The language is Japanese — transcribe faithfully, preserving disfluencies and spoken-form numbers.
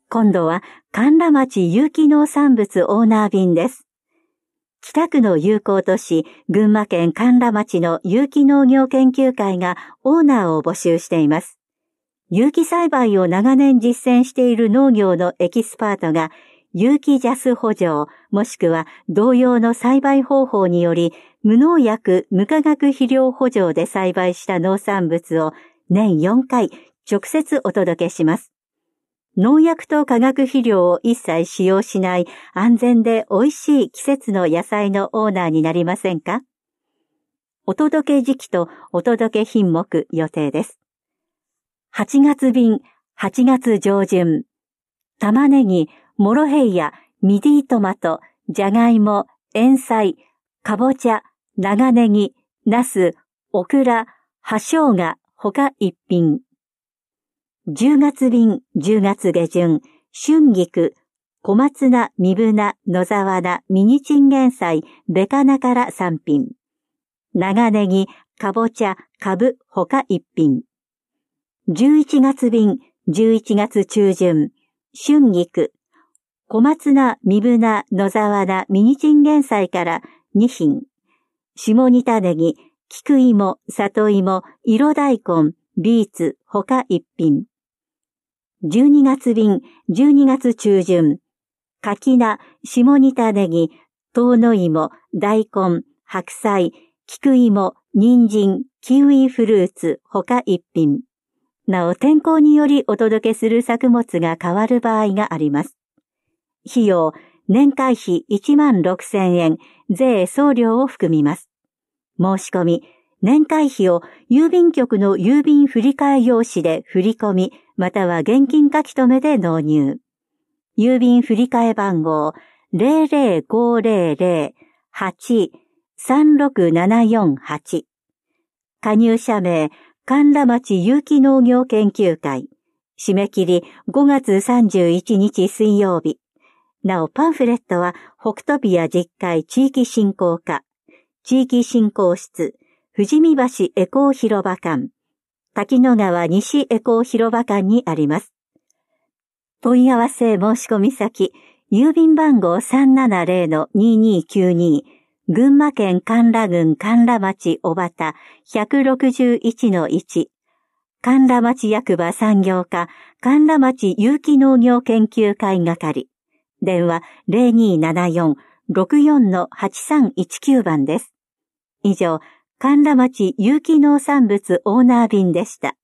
今度は甘楽町有機農産物オーナー便です。北区の友好都市、群馬県甘楽町の有機農業研究会がオーナーを募集しています。有機栽培を長年実践している農業のエキスパートが、有機ジャス補助、もしくは同様の栽培方法により、無農薬無化学肥料補助で栽培した農産物を年よんかい直接お届けします。農薬と化学肥料を一切使用しない安全で美味しい季節の野菜のオーナーになりませんか？お届け時期とお届け品目予定です。はちがつ便、はちがつ上旬。玉ねぎ、モロヘイヤ、ミディトマト、じゃがいも、塩菜、かぼちゃ、長ネギ、ナス、オクラ、葉生姜、他一品。じゅうがつ便、じゅうがつ下旬、春菊、小松菜、みぶ菜、野沢菜、ミニチンゲン菜、ベカナからさん品。長ネギ、かぼちゃ、かぶ、他いっ品。じゅういちがつ便、じゅういちがつ中旬、春菊、小松菜、みぶ菜、野沢菜、ミニチンゲン菜からに品。下仁田ネギ、菊芋、里芋、色大根、ビーツ、他いっ品。じゅうにがつ便、じゅうにがつ中旬、柿菜、下仁田ネギ、遠野芋、大根、白菜、菊芋、人参、キウイフルーツ、他一品。なお、天候によりお届けする作物が変わる場合があります。費用、年会費いちまんろくせんえん、税送料を含みます。申し込み、年会費を郵便局の郵便振替用紙で振り込み、または現金書留で納入。郵便振替番号 ゼロゼロごゼロゼロ はち さんろくななよんはち。加入者名、甘楽町有機農業研究会。締め切りごがつさんじゅういちにち水曜日。なお、パンフレットは北都ビア実会地域振興課、地域振興室、富士見橋エコー広場館、滝野川西エコー広場館にあります。問い合わせ申し込み先、郵便番号 さんななゼロ ににきゅうに、群馬県甘楽郡甘楽町小畑 ひゃくろくじゅういちのいち、甘楽町役場産業課甘楽町有機農業研究会係、電話 ゼロにーななよん ろくよんのはちさんいちきゅう 番です。以上、甘楽町有機農産物オーナー便でした。